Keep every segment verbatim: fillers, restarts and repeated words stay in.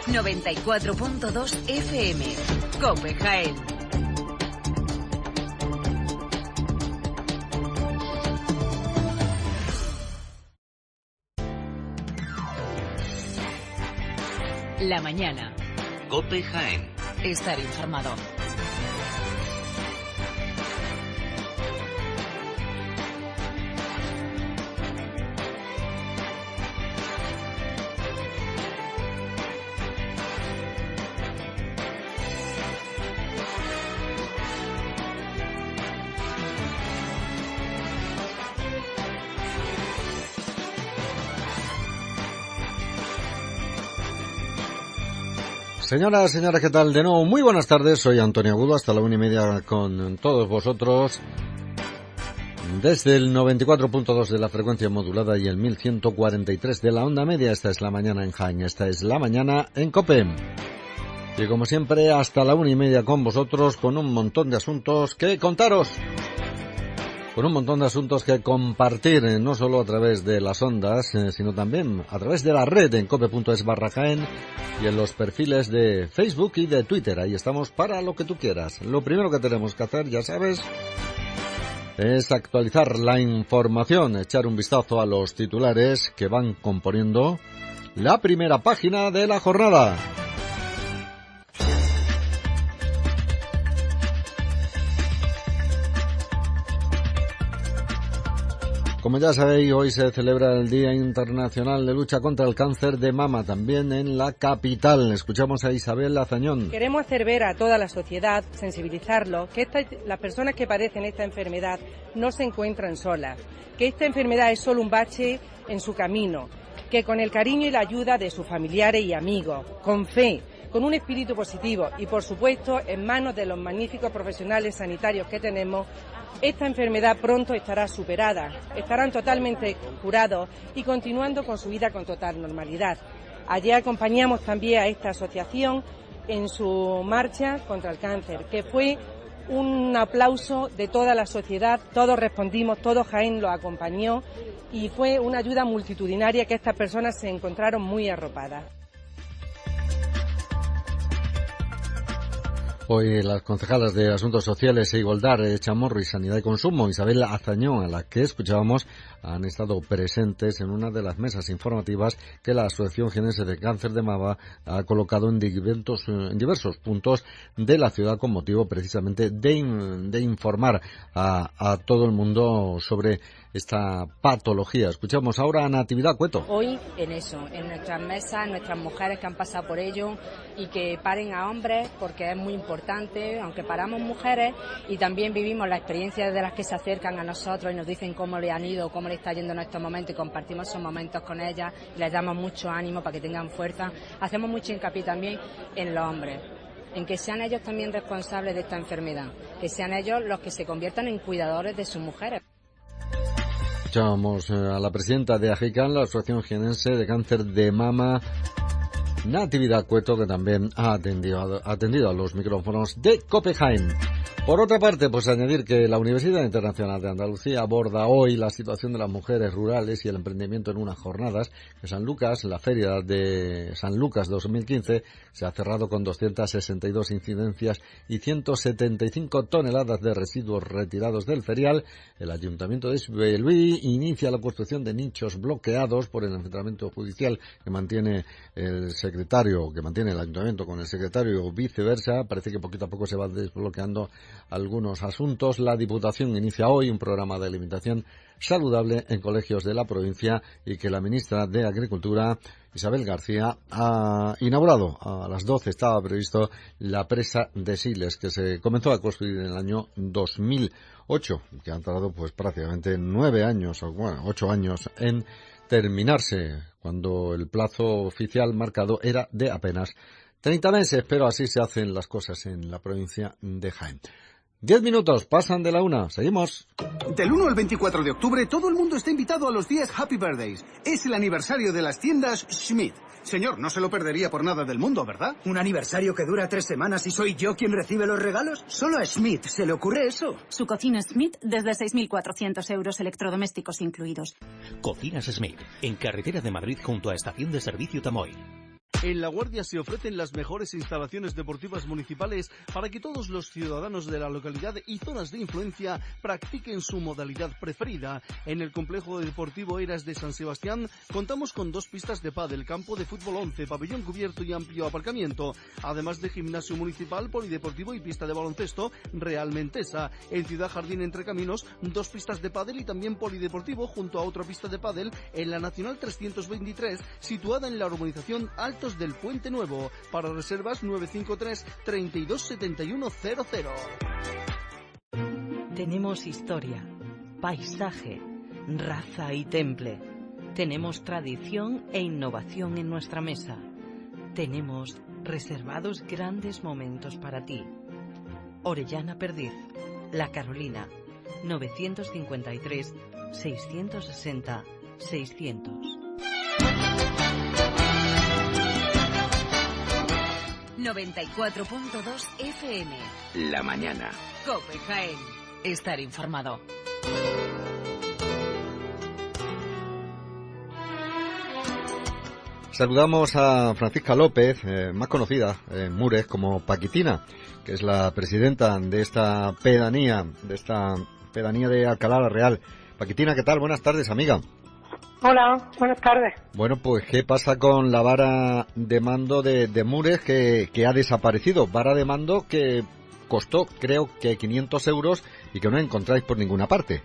noventa y cuatro punto dos F M. COPE Jaén. La mañana. COPE Jaén. Estar informado. Señoras, señores, ¿qué tal? De nuevo, muy buenas tardes, soy Antonio Agudo, hasta la una y media con todos vosotros, desde el noventa y cuatro punto dos de la frecuencia modulada y el mil ciento cuarenta y tres de la onda media. Esta es la mañana en Jaén, esta es la mañana en COPE. Y como siempre, hasta la una y media con vosotros, con un montón de asuntos que contaros. Con un montón de asuntos que compartir, eh, no solo a través de las ondas, eh, sino también a través de la red en cope punto es barra Jaén y en los perfiles de Facebook y de Twitter. Ahí estamos para lo que tú quieras. Lo primero que tenemos que hacer, ya sabes, es actualizar la información, echar un vistazo a los titulares que van componiendo la primera página de la jornada. Como ya sabéis, hoy se celebra el Día Internacional de Lucha contra el Cáncer de Mama, también en la capital. Escuchamos a Isabel Azañón. Queremos hacer ver a toda la sociedad, sensibilizarlo, que esta, las personas que padecen esta enfermedad no se encuentran solas, que esta enfermedad es solo un bache en su camino, que con el cariño y la ayuda de sus familiares y amigos, con fe, con un espíritu positivo y, por supuesto, en manos de los magníficos profesionales sanitarios que tenemos, esta enfermedad pronto estará superada, estarán totalmente curados y continuando con su vida con total normalidad. Ayer acompañamos también a esta asociación en su marcha contra el cáncer, que fue un aplauso de toda la sociedad, todos respondimos, todo Jaén lo acompañó y fue una ayuda multitudinaria que estas personas se encontraron muy arropadas. Hoy las concejalas de Asuntos Sociales e Igualdad, Chamorro y Sanidad y Consumo, Isabel Azañón, a la que escuchábamos, han estado presentes en una de las mesas informativas que la Asociación Jienense de Cáncer de Mama ha colocado en diversos, en diversos puntos de la ciudad con motivo precisamente de, de informar a, a todo el mundo sobre esta patología. Escuchamos ahora a Natividad Cueto. Hoy en eso, en nuestras mesas, nuestras mujeres que han pasado por ello y que paren a hombres porque es muy importante, aunque paramos mujeres y también vivimos la experiencia de las que se acercan a nosotros y nos dicen cómo le han ido, cómo le está yendo en estos momentos y compartimos esos momentos con ellas y les damos mucho ánimo para que tengan fuerza. Hacemos mucho hincapié también en los hombres, en que sean ellos también responsables de esta enfermedad, que sean ellos los que se conviertan en cuidadores de sus mujeres. Escuchábamos a la presidenta de AGICAN, la Asociación Jienense de Cáncer de Mama, Natividad Cueto, que también ha atendido, ha atendido a los micrófonos de COPE Jaén. Por otra parte, pues añadir que la Universidad Internacional de Andalucía aborda hoy la situación de las mujeres rurales y el emprendimiento en unas jornadas que San Lucas, la feria de San Lucas dos mil quince, se ha cerrado con doscientas sesenta y dos incidencias y ciento setenta y cinco toneladas de residuos retirados del ferial. El Ayuntamiento de Belví inicia la construcción de nichos bloqueados por el enfrentamiento judicial que mantiene el secretario, que mantiene el Ayuntamiento con el secretario o viceversa. Parece que poquito a poco se va desbloqueando algunos asuntos. La Diputación inicia hoy un programa de alimentación saludable en colegios de la provincia y que la ministra de Agricultura, Isabel García, ha inaugurado. A las doce estaba previsto la presa de Siles, que se comenzó a construir en el año dos mil ocho, que han tardado pues prácticamente nueve años, o bueno, ocho años en terminarse, cuando el plazo oficial marcado era de apenas treinta meses, pero así se hacen las cosas en la provincia de Jaén. Diez minutos, pasan de la una, seguimos. Del uno al veinticuatro de octubre, todo el mundo está invitado a los días Happy Birthdays. Es el aniversario de las tiendas Schmidt. Señor, no se lo perdería por nada del mundo, ¿verdad? ¿Un aniversario que dura tres semanas y soy yo quien recibe los regalos? Solo a Schmidt se le ocurre eso. Su cocina Schmidt desde seis mil cuatrocientos euros, electrodomésticos incluidos. Cocinas Schmidt, en carretera de Madrid junto a Estación de Servicio Tamoy. En La Guardia se ofrecen las mejores instalaciones deportivas municipales para que todos los ciudadanos de la localidad y zonas de influencia practiquen su modalidad preferida. En el complejo deportivo Eras de San Sebastián contamos con dos pistas de pádel, campo de fútbol once, pabellón cubierto y amplio aparcamiento, además de gimnasio municipal, polideportivo y pista de baloncesto Real Mentesa. En Ciudad Jardín Entre Caminos, dos pistas de pádel y también polideportivo junto a otra pista de pádel en la Nacional trescientos veintitrés, situada en la urbanización Altos del Puente Nuevo. Para reservas nueve cinco tres, treinta y dos setenta y uno cero cero. Tenemos historia, paisaje, raza y temple. Tenemos tradición e innovación en nuestra mesa. Tenemos reservados grandes momentos para ti. Orellana Perdiz, La Carolina, novecientos cincuenta y tres, seiscientos sesenta, seiscientos. noventa y cuatro punto dos F M. La mañana. COPE Jaén. Estar informado. Saludamos a Francisca López, eh, más conocida en Mures como Paquitina, que es la presidenta de esta pedanía, de esta pedanía de Alcalá la Real. Paquitina, ¿qué tal? Buenas tardes, amiga. Hola, buenas tardes. Bueno, pues, ¿qué pasa con la vara de mando de, de Mures que, que ha desaparecido? Vara de mando que costó, creo que quinientos euros y que no encontráis por ninguna parte.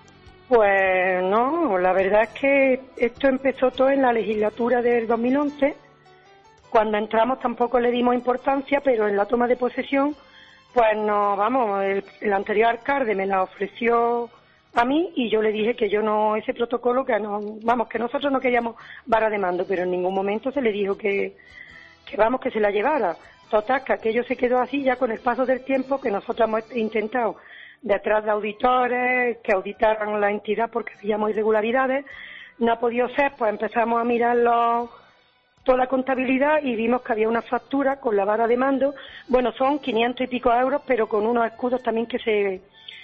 Pues no, la verdad es que esto empezó todo en la legislatura del dos mil once. Cuando entramos tampoco le dimos importancia, pero en la toma de posesión, pues no, vamos, el, el anterior alcalde me la ofreció a mí y yo le dije que yo no, ese protocolo, que no, vamos, que nosotros no queríamos vara de mando, pero en ningún momento se le dijo que, que vamos, que se la llevara. Total, que aquello se quedó así ya con el paso del tiempo, que nosotros hemos intentado detrás de auditores que auditaran la entidad porque veíamos irregularidades. No ha podido ser, pues empezamos a mirar los, toda la contabilidad y vimos que había una factura con la vara de mando. Bueno, son quinientos y pico euros, pero con unos escudos también que se...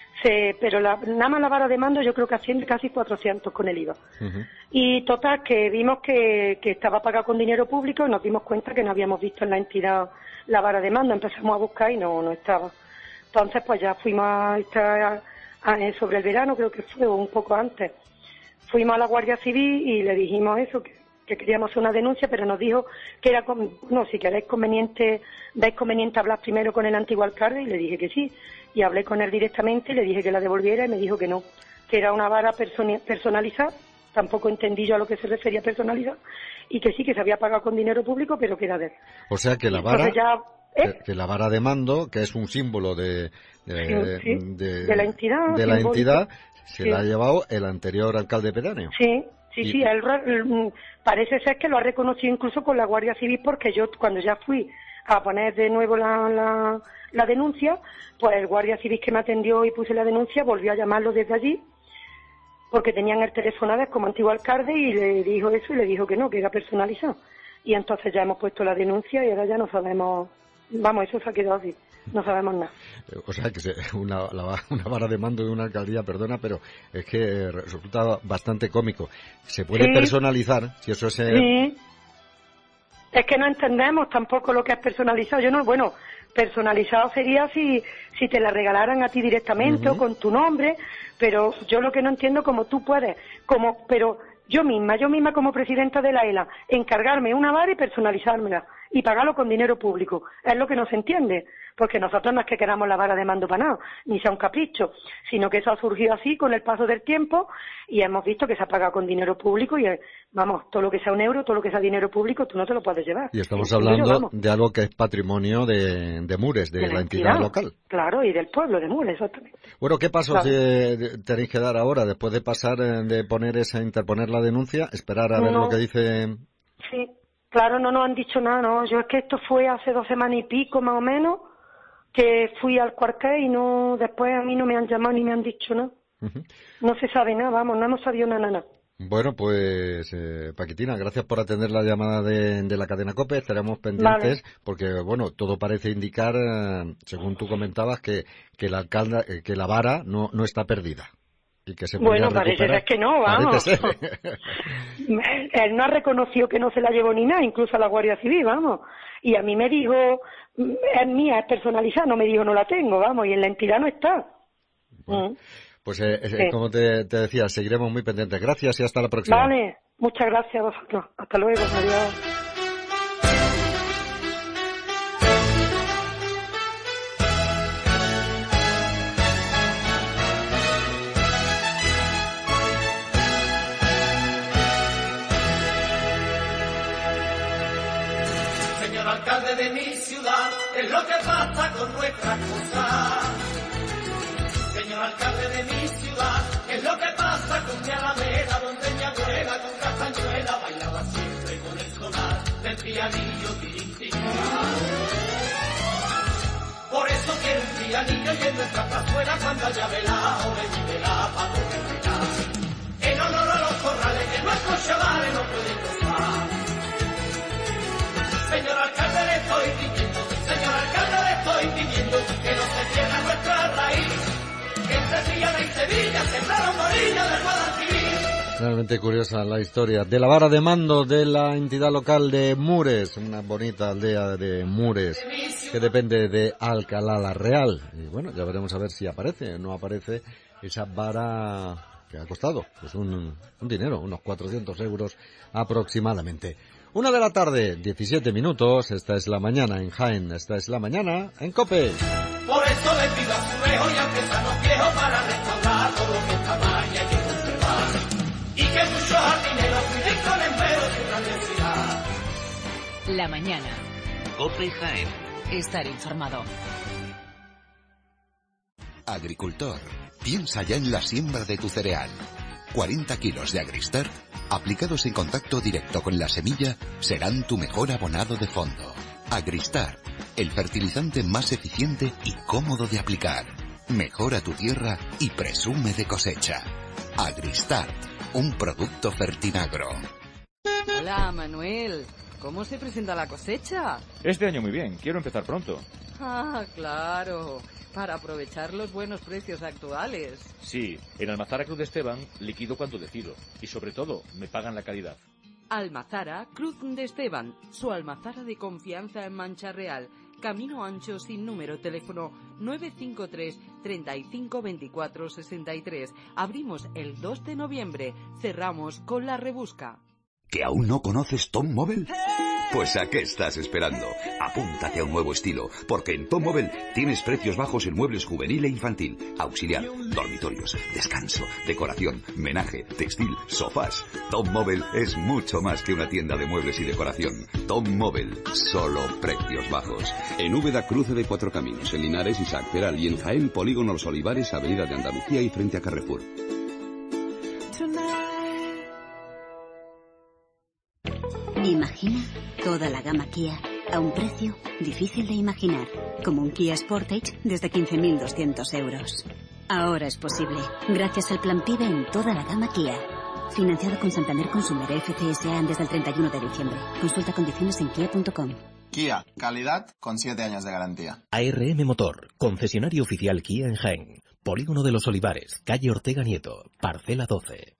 se pero la, nada más la vara de mando yo creo que asciende casi cuatrocientos con el I V A. Uh-huh. Y total, que vimos que, que estaba pagado con dinero público y nos dimos cuenta que no habíamos visto en la entidad la vara de mando. Empezamos a buscar y no, no estaba. Entonces, pues ya fuimos a estar sobre el verano, creo que fue un poco antes. Fuimos a la Guardia Civil y le dijimos eso, que, que queríamos hacer una denuncia, pero nos dijo que era, no, si queréis conveniente, veis conveniente hablar primero con el antiguo alcalde, y le dije que sí. Y hablé con él directamente y le dije que la devolviera y me dijo que no, que era una vara personalizada. Tampoco entendí yo a lo que se refería personalizada, y que sí, que se había pagado con dinero público, pero que era de él. O sea que la vara... ¿Eh? Que, que la vara de mando, que es un símbolo de de, sí, de, de la entidad, de la entidad se sí. la ha llevado el anterior alcalde pedáneo. Sí, sí, y... sí, él, él, parece ser que lo ha reconocido incluso con la Guardia Civil, porque yo cuando ya fui a poner de nuevo la, la, la denuncia, pues el Guardia Civil que me atendió y puse la denuncia volvió a llamarlo desde allí, porque tenían el teléfono como antiguo alcalde, y le dijo eso y le dijo que no, que era personalizado. Y entonces ya hemos puesto la denuncia y ahora ya no sabemos... Vamos, eso se ha quedado así, no sabemos nada. O sea, que una, la, una vara de mando de una alcaldía, perdona, pero es que resulta bastante cómico. ¿Se puede sí. personalizar? Si eso es... Sí. Es que no entendemos tampoco lo que es personalizado. Yo no, bueno, personalizado sería si si te la regalaran a ti directamente uh-huh. o con tu nombre, pero yo lo que no entiendo, como tú puedes, como pero yo misma, yo misma como presidenta de la E L A, encargarme una vara y personalizármela y pagarlo con dinero público. Es lo que no se entiende, porque nosotros no es que queramos la vara de mando para nada, ni sea un capricho, sino que eso ha surgido así con el paso del tiempo y hemos visto que se ha pagado con dinero público y, vamos, todo lo que sea un euro, todo lo que sea dinero público, tú no te lo puedes llevar. Y estamos hablando dinero, de algo que es patrimonio de, de Mures, de, de la, la entidad, entidad local. Claro, y del pueblo de Mures, exactamente. Bueno, ¿qué pasos claro. eh, tenéis que dar ahora, después de pasar, de poner esa, interponer la denuncia, esperar a ver no. lo que dice? Sí. Claro, no nos han dicho nada, no. Yo es que esto fue hace dos semanas y pico, más o menos, que fui al cuartel y no, después a mí no me han llamado ni me han dicho nada. Uh-huh. No se sabe nada, vamos, no hemos sabido nada, nada. Bueno, pues, eh, Paquitina, gracias por atender la llamada de, de la cadena COPE. Estaremos pendientes vale. porque, bueno, todo parece indicar, eh, según tú comentabas, que, que la alcalde, eh, que la vara no, no está perdida. Y que se bueno, parece ser que no, vamos. Ser. Él no ha reconocido que no se la llevó ni nada, incluso a la Guardia Civil, vamos. Y a mí me dijo, es mía, es personalizada, no me dijo no la tengo, vamos, y en la entidad no está. Bueno, mm. Pues eh, eh, sí. como te, te decía, seguiremos muy pendientes. Gracias y hasta la próxima. Vale, muchas gracias a vosotros. Hasta luego, adiós. Alcalde de mi ciudad, es lo que pasa con nuestra cosa. Señor alcalde de mi ciudad, es lo que pasa con mi alameda, donde mi abuela con castañuela bailaba siempre con el sonar del pianillo tirintín. Por eso quiero un pianillo y en nuestra plazuela cuando haya velado me lleve la para poder bailar. En honor a los corrales que nuestros chavales no pueden gozar. Señor alcalde, le estoy pidiendo, señor alcalde, le estoy pidiendo que no se pierda nuestra raíz. Entre Triana y Sevilla sembraron morillos del Guadalquivir. Realmente curiosa la historia de la vara de mando de la entidad local de Mures, una bonita aldea de Mures que depende de Alcalá la Real. Y bueno, ya veremos a ver si aparece o no aparece esa vara que ha costado pues un, un dinero, unos cuatrocientos euros aproximadamente. Una de la tarde, diecisiete minutos, esta es la mañana en Jaén, esta es la mañana en COPE. Por eso le pido a su hijo y artesanos viejos para restaurar todo lo que está mal y hay que conservar. Y que muchos jardineros cuiden con esmero su grandiosidad. La mañana. COPE Jaén. Estar informado. Agricultor, piensa ya en la siembra de tu cereal. cuarenta kilos de Agristar, aplicados en contacto directo con la semilla, serán tu mejor abonado de fondo. Agristar, el fertilizante más eficiente y cómodo de aplicar. Mejora tu tierra y presume de cosecha. Agristar, un producto Fertinagro. Hola, Manuel. ¿Cómo se presenta la cosecha? Este año muy bien, quiero empezar pronto. Ah, claro. Para aprovechar los buenos precios actuales. Sí, en Almazara Cruz de Esteban liquido cuando decido. Y sobre todo, me pagan la calidad. Almazara Cruz de Esteban, su almazara de confianza en Mancha Real. Camino ancho sin número, teléfono nueve cinco tres, treinta y cinco, veinticuatro, sesenta y tres. Abrimos el dos de noviembre, cerramos con la rebusca. ¿Que aún no conoces Tom Mobile? Pues ¿a qué estás esperando? Apúntate a un nuevo estilo, porque en Tom Mobile tienes precios bajos en muebles juvenil e infantil, auxiliar, dormitorios, descanso, decoración, menaje, textil, sofás. Tom Mobile es mucho más que una tienda de muebles y decoración. Tom Mobile, solo precios bajos. En Úbeda, cruce de Cuatro Caminos, en Linares, Isaac Peral, y en Jaén, Polígono Los Olivares, Avenida de Andalucía y frente a Carrefour. Imagina toda la gama Kia a un precio difícil de imaginar, como un Kia Sportage desde quince mil doscientos euros. Ahora es posible, gracias al plan PIBE en toda la gama Kia. Financiado con Santander Consumer F C S A desde el treinta y uno de diciembre. Consulta condiciones en kia punto com. Kia, calidad con siete años de garantía. A R M Motor, concesionario oficial Kia en Jaén. Polígono de Los Olivares, calle Ortega Nieto, parcela doce.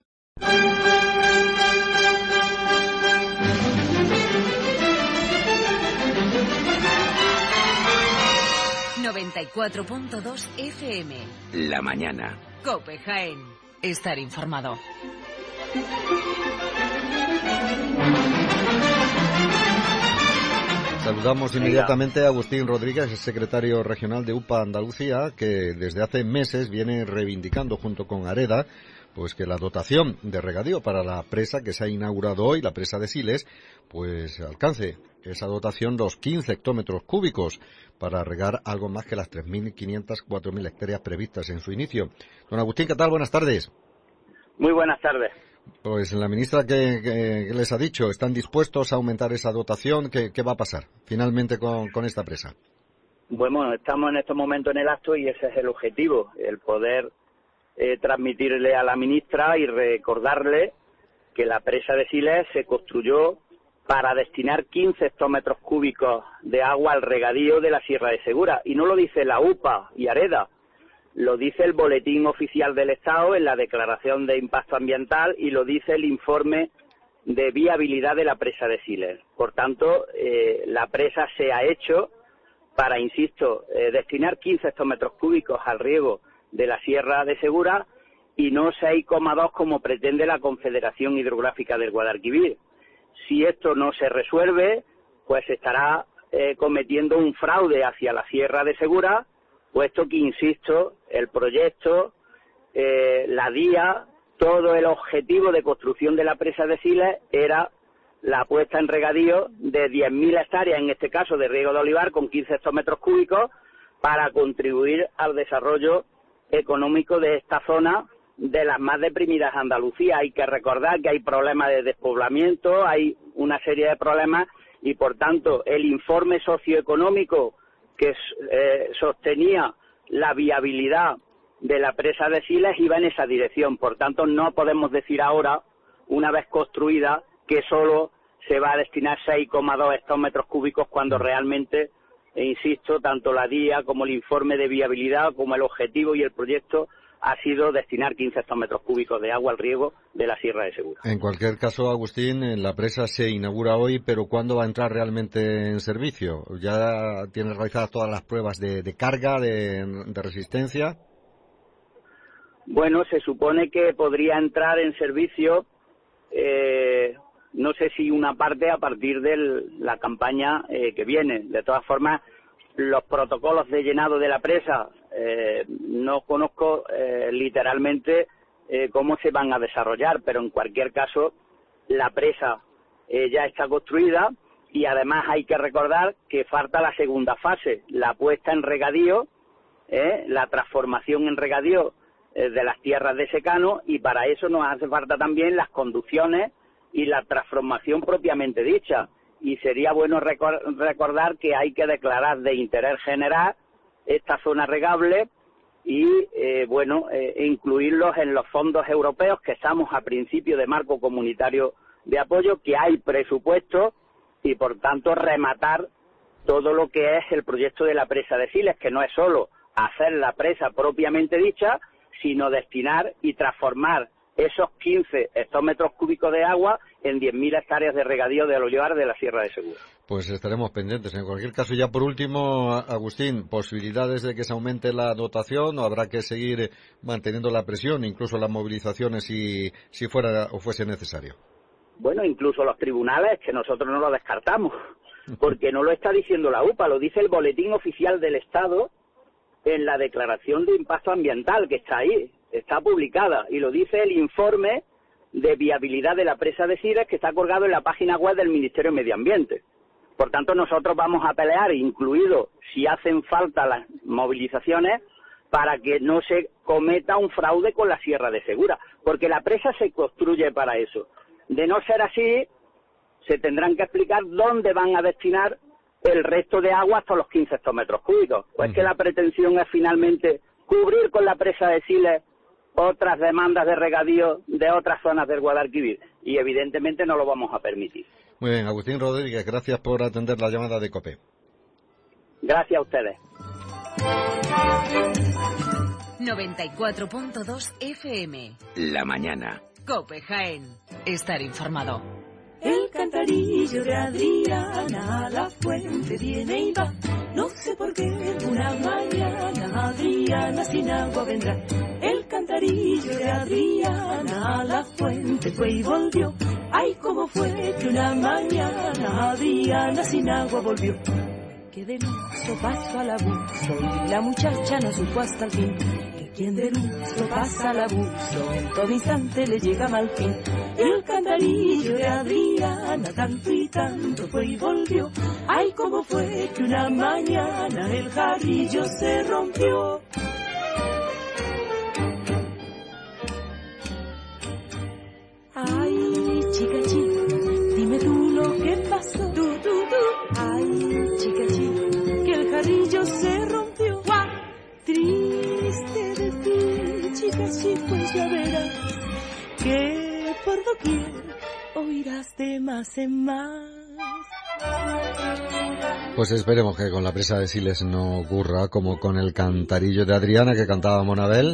noventa y cuatro punto dos F M. La mañana. COPE Jaén. Estar informado. Saludamos inmediatamente a Agustín Rodríguez, secretario regional de U P A Andalucía, que desde hace meses viene reivindicando junto con Areda pues que la dotación de regadío para la presa que se ha inaugurado hoy, la presa de Siles, pues alcance esa dotación los quince hectómetros cúbicos para regar algo más que las tres mil quinientas, cuatro mil hectáreas previstas en su inicio. Don Agustín, ¿qué tal? Buenas tardes. Muy buenas tardes. Pues la ministra que, que, que les ha dicho, ¿están dispuestos a aumentar esa dotación? ¿Qué, qué va a pasar finalmente con, con esta presa? Bueno, estamos en estos momentos en el acto y ese es el objetivo, el poder eh, transmitirle a la ministra y recordarle que la presa de Siles se construyó para destinar quince hectómetros cúbicos de agua al regadío de la Sierra de Segura. Y no lo dice la U P A y Areda, lo dice el Boletín Oficial del Estado en la Declaración de Impacto Ambiental y lo dice el informe de viabilidad de la presa de Siles. Por tanto, eh, la presa se ha hecho para, insisto, eh, destinar quince hectómetros cúbicos al riego de la Sierra de Segura y no seis coma dos como pretende la Confederación Hidrográfica del Guadalquivir. Si esto no se resuelve, pues se estará eh, cometiendo un fraude hacia la Sierra de Segura, puesto que, insisto, el proyecto, eh, la D I A, todo el objetivo de construcción de la presa de Siles era la puesta en regadío de diez mil hectáreas, en este caso de riego de olivar, con quince hectómetros cúbicos, para contribuir al desarrollo económico de esta zona de las más deprimidas de Andalucía. Hay que recordar que hay problemas de despoblamiento, hay una serie de problemas y, por tanto, el informe socioeconómico que eh, sostenía la viabilidad de la presa de Siles iba en esa dirección. Por tanto, no podemos decir ahora, una vez construida, que solo se va a destinar seis coma dos hectómetros cúbicos cuando realmente, e insisto, tanto la D I A como el informe de viabilidad, como el objetivo y el proyecto ha sido destinar quince hectómetros cúbicos de agua al riego de la Sierra de Segura. En cualquier caso, Agustín, la presa se inaugura hoy, pero ¿cuándo va a entrar realmente en servicio? ¿Ya tiene realizadas todas las pruebas de, de carga, de, de resistencia? Bueno, se supone que podría entrar en servicio, eh, no sé si una parte a partir de la campaña eh, que viene. De todas formas, los protocolos de llenado de la presa eh, no conozco eh, literalmente eh, cómo se van a desarrollar, pero en cualquier caso la presa eh, ya está construida y además hay que recordar que falta la segunda fase, la puesta en regadío, eh, la transformación en regadío eh, de las tierras de secano, y para eso nos hace falta también las conducciones y la transformación propiamente dicha. Y sería bueno recordar que hay que declarar de interés general esta zona regable y, eh, bueno, eh, incluirlos en los fondos europeos, que estamos a principio de marco comunitario de apoyo, que hay presupuesto y, por tanto, rematar todo lo que es el proyecto de la presa de Siles, que no es solo hacer la presa propiamente dicha, sino destinar y transformar esos quince hectómetros cúbicos de agua en diez mil hectáreas de regadío del olivar de la Sierra de Segura. Pues estaremos pendientes. En cualquier caso, ya por último, Agustín, ¿posibilidades de que se aumente la dotación o habrá que seguir manteniendo la presión, incluso las movilizaciones, si, si fuera o fuese necesario? Bueno, incluso los tribunales, que nosotros no lo descartamos, porque no lo está diciendo la U P A, lo dice el Boletín Oficial del Estado en la Declaración de Impacto Ambiental, que está ahí, está publicada, y lo dice el informe de viabilidad de la presa de Siles, que está colgado en la página web del Ministerio de Medio Ambiente. Por tanto, nosotros vamos a pelear, incluido si hacen falta las movilizaciones, para que no se cometa un fraude con la Sierra de Segura, porque la presa se construye para eso. De no ser así, se tendrán que explicar dónde van a destinar el resto de agua hasta los quince hectómetros cúbicos. Pues uh-huh. que la pretensión es finalmente cubrir con la presa de Siles otras demandas de regadío de otras zonas del Guadalquivir, y evidentemente no lo vamos a permitir. Muy bien, Agustín Rodríguez, gracias por atender la llamada de COPE. Gracias a ustedes. noventa y cuatro punto dos F M. La mañana. COPE Jaén. Estar informado. El cantarillo de Adriana a la fuente viene y va. No sé por qué una mañana Adriana sin agua vendrá. El cantarillo de Adriana a la fuente fue y volvió. Ay, cómo fue que una mañana Adriana sin agua volvió. Que del uso pasó al abuso y la muchacha no supo hasta el fin. Que quien del uso pasa al abuso en todo instante le llega mal fin. Y el cantarillo de Adriana tanto y tanto fue y volvió. Ay, cómo fue que una mañana el jarrillo se rompió. Ay, chica, chica, dime tú lo que pasó. Tú, tú, tú. Ay, chica, chica, que el jarrillo se rompió. ¡Guau! Triste de ti, chica, chica, pues ya verás que por doquier oirás de más en más. Pues esperemos que con la presa de Siles no ocurra como con el cantarillo de Adriana que cantaba Monabel,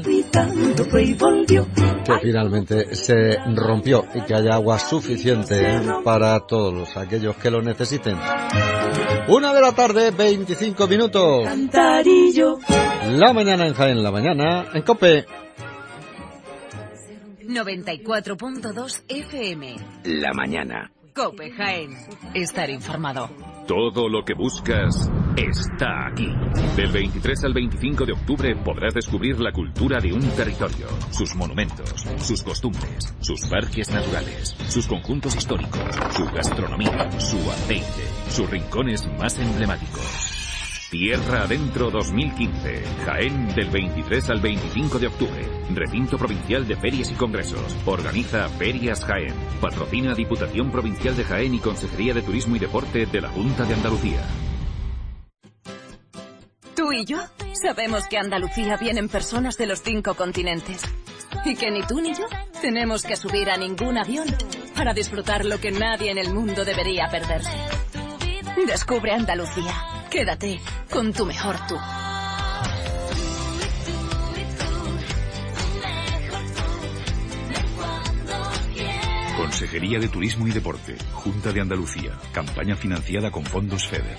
que finalmente se rompió, y que haya agua suficiente para todos los, aquellos que lo necesiten. Una de la tarde, veinticinco minutos. Cantarillo. La mañana en Jaén, la mañana en COPE. noventa y cuatro punto dos F M. La mañana. COPE Jaén. Estar informado. Todo lo que buscas está aquí. Del veintitrés al veinticinco de octubre podrás descubrir la cultura de un territorio, sus monumentos, sus costumbres, sus parques naturales, sus conjuntos históricos, su gastronomía, su aceite, sus rincones más emblemáticos. Tierra Adentro dos mil quince, Jaén, del veintitrés al veinticinco de octubre. Recinto Provincial de Ferias y Congresos. Organiza Ferias Jaén. Patrocina Diputación Provincial de Jaén y Consejería de Turismo y Deporte de la Junta de Andalucía. Tú y yo sabemos que a Andalucía vienen personas de los cinco continentes. Y que ni tú ni yo tenemos que subir a ningún avión para disfrutar lo que nadie en el mundo debería perderse. Descubre Andalucía. Quédate con tu mejor tú. Consejería de Turismo y Deporte, Junta de Andalucía. Campaña financiada con fondos FEDER.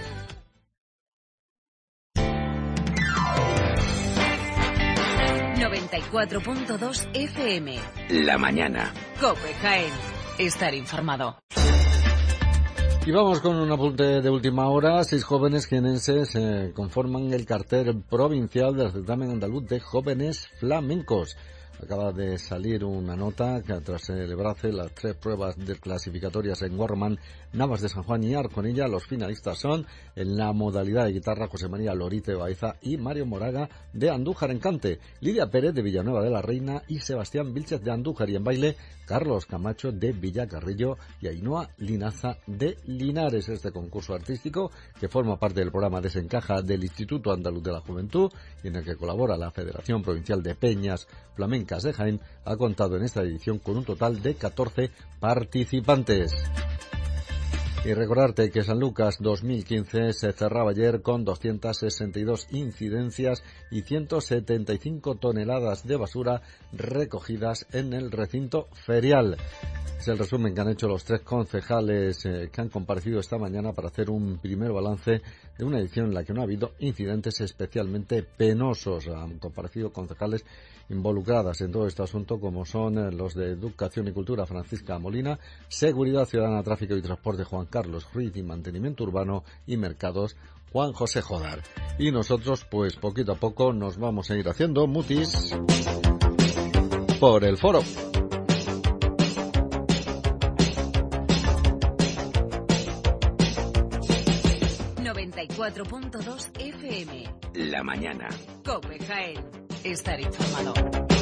noventa y cuatro punto dos F M. La mañana. COPE Jaén. Estar informado. Y vamos con un apunte de última hora. Seis jóvenes jienenses eh, conforman el cartel provincial del certamen andaluz de jóvenes flamencos. Acaba de salir una nota que tras celebrarse las tres pruebas de clasificatorias en Guarromán, Navas de San Juan y Arconilla, los finalistas son en la modalidad de guitarra José María Lorite Baeza y Mario Moraga de Andújar en cante, Lidia Pérez de Villanueva de la Reina y Sebastián Vilchez de Andújar, y en baile Carlos Camacho de Villacarrillo y Ainhoa Linaza de Linares. Este concurso artístico, que forma parte del programa Desencaja del Instituto Andaluz de la Juventud y en el que colabora la Federación Provincial de Peñas Flamencas de Jaén, ha contado en esta edición con un total de catorce participantes. Y recordarte que Sanlúcar dos mil quince se cerraba ayer con doscientas sesenta y dos incidencias y ciento setenta y cinco toneladas de basura recogidas en el recinto ferial. Es el resumen que han hecho los tres concejales eh, que han comparecido esta mañana para hacer un primer balance de una edición en la que no ha habido incidentes especialmente penosos. Han comparecido concejales involucradas en todo este asunto, como son los de Educación y Cultura, Francisca Molina, Seguridad Ciudadana, Tráfico y Transporte, Juan Carlos Ruiz, y Mantenimiento Urbano y Mercados, Juan José Jodar. Y nosotros, pues poquito a poco, nos vamos a ir haciendo mutis por el foro. noventa y cuatro punto dos F M. La mañana. COPE Jaén. Estar informado.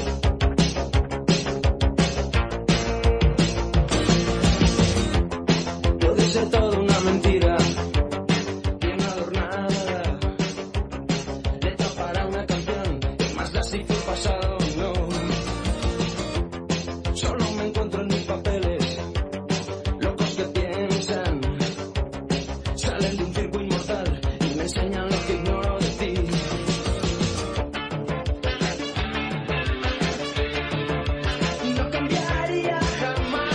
Puede ser todo una mentira, bien adornada, letra para una canción, más la si fue pasado, no. Solo me encuentro en mis papeles, locos que piensan, salen de un circo inmortal y me enseñan lo que ignoro de ti. No cambiaría jamás.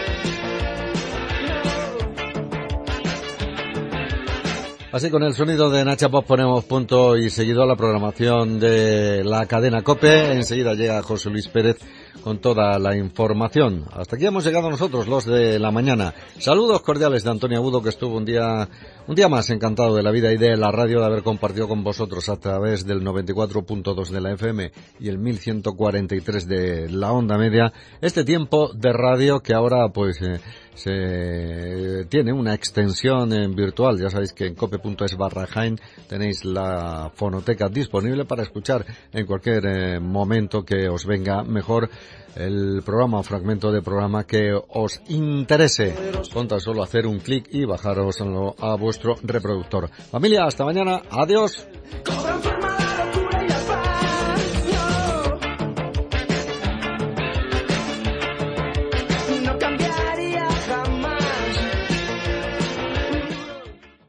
Así, con el sonido de Nacha Pop ponemos punto y seguido a la programación de la cadena COPE. Enseguida llega José Luis Pérez con toda la información. Hasta aquí hemos llegado nosotros, los de la mañana. Saludos cordiales de Antonio Agudo, que estuvo un día un día más encantado de la vida y de la radio, de haber compartido con vosotros a través del noventa y cuatro punto dos de la F M y el mil ciento cuarenta y tres de la onda media este tiempo de radio que ahora pues eh, se tiene una extensión en virtual. Ya sabéis que en cope.es barra Jaén tenéis la fonoteca disponible para escuchar en cualquier eh, momento que os venga mejor el programa o fragmento de programa que os interese. Con tan solo hacer un clic y bajaroslo a vuestro reproductor. Familia, hasta mañana. Adiós.